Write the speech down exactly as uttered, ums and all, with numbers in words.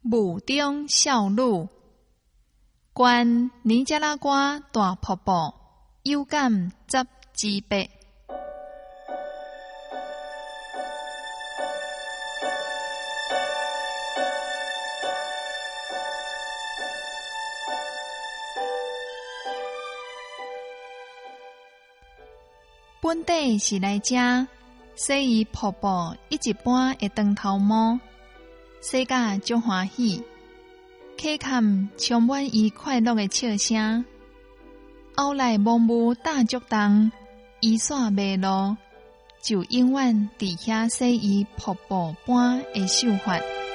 雾中少女，观尼加拉瓜大瀑布，有感十之八。本地是来吃西伊瀑布一一般的长头毛，世界足欢喜，溪坎充满伊快乐的笑声。后来蒙雾大作动，伊煞迷路，就永远伫遐西伊瀑布般的秀发。